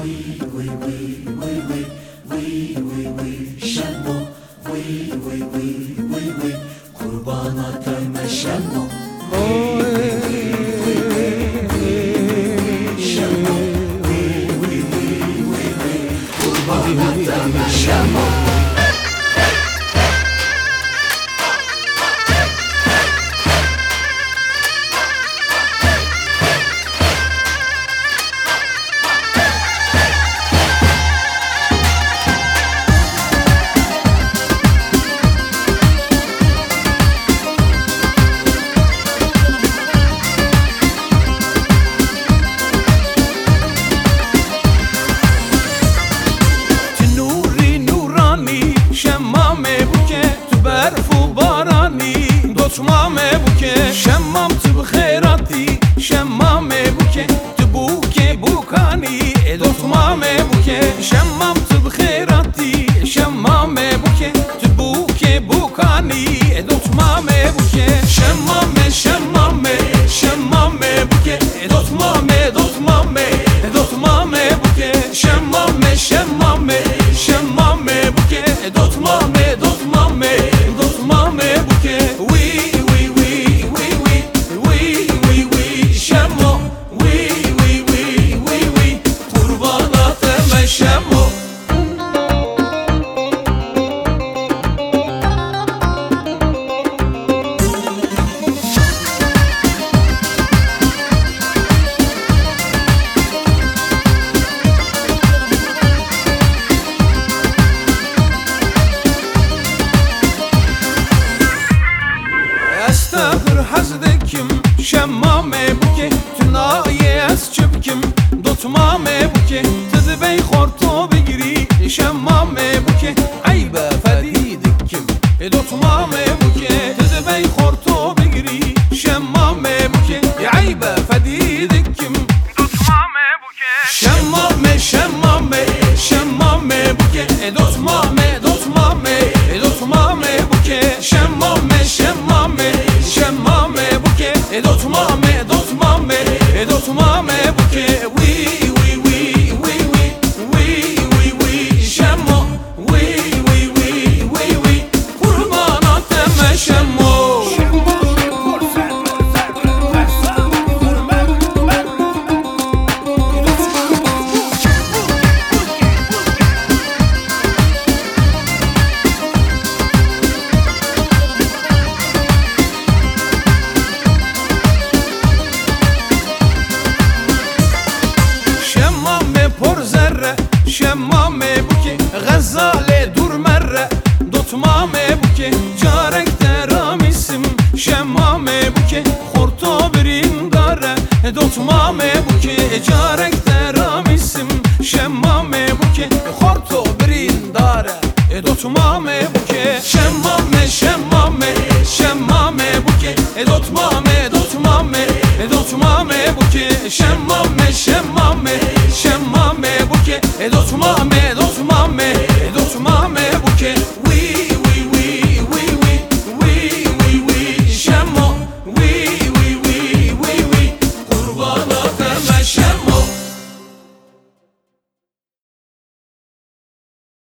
شمامه بوکه شمام تو بخیراتی شمامه بوکه تو بوکه بوکانی دوتمامه بوکه شمام تو بخیراتی شمامه بوکه تو بوکه بوکانی دوتمامه بوکه شمامه شمامه شمامه بوکه دوتمامه دوتمامه دوتمامه بوکه شمامه شمامه شمامه بوکه دوتمامه دوتمامه دوتمامه بوکه استغفر حزدكم شمامه بوكي تناي اسچبكم دوتمامه بوكي تدبي خورتو بگري شمامه بوكي عيبه فديدكم دوتمامه بوكي تدبي خورتو بگري شمامه بوكي عيبه فديدكم دوتمامه بوكي شمامه شمامه شمامه بوكي دوتمامه دوتمامه دوتمامه بوكي شمامه شمامه شمامه بوكي دوتمامه دوتمامه دوتمامه بوكي وي وي وي وي وي وي وي وي شمو وي وي وي وي وي قربانات شمو شمامه بوكي غزاله دور مره دوتمامه بوكي جارك دراميسم شمامه بوكي خورتو برين داره دوتمامه بوكي جارك دراميسم شمامه بوكي خورتو برين داره دوتمامه بوكي شمامه شمامه شمامه بوكي دوتمامه دوتمامه دوتمامه بوكي